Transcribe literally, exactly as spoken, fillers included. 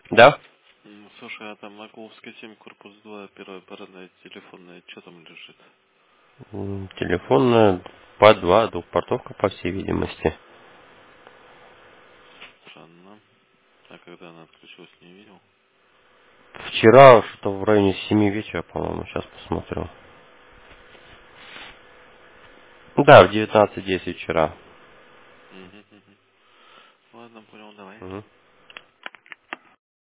Да? М, Слушай, а там на Кловской семь, корпус два, первая парадная телефонная, что там лежит? М, Телефонная по два, двухпортовка, по всей видимости. Странно. А когда она отключилась, не видел? Вчера что-то в районе семи вечера, по-моему, сейчас посмотрю. Да, в девятнадцать десять вчера. Угу, угу. Ладно, понял, давай. Мгм.